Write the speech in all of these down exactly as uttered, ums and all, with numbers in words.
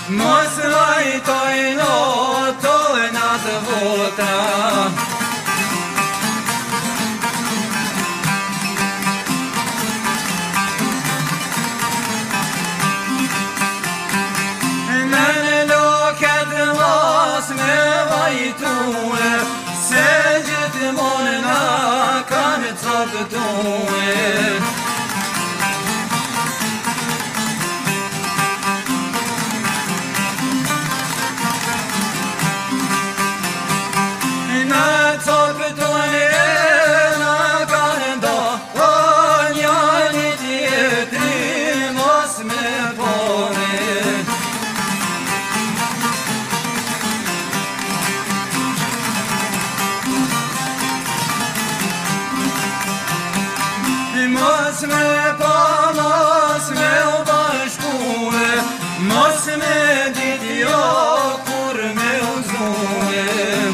mos rajtojnë tojnë atë vota. Me vajtue, se gjithmonë na kanë caktuar. Na caktuar, na kanë dhënë njëri tjetrin mos me pore. Mos me pa, mos me u bashkue, mos me ditjo kur me u zue.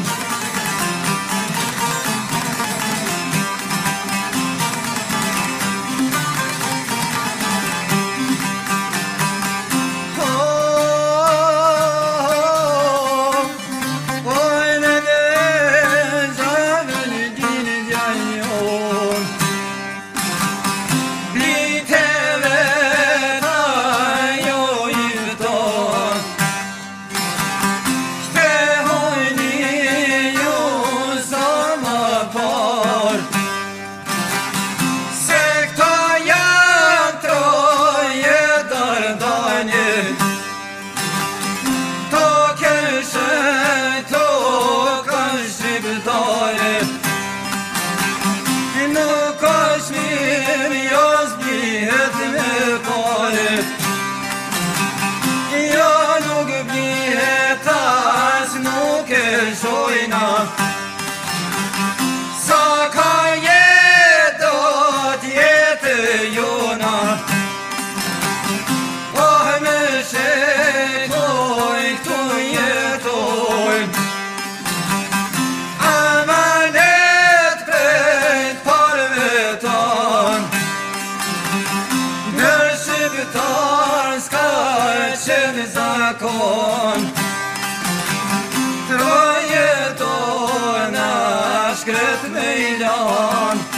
Nuk është mirë, jo zbihet me pare. Jo nuk blihet, as nuk e shojna. Sa ka jetë, do t'jetë jona. Oh, me shetoj, këtu jetoj. Qenë zakon Troje tona shkret me ilan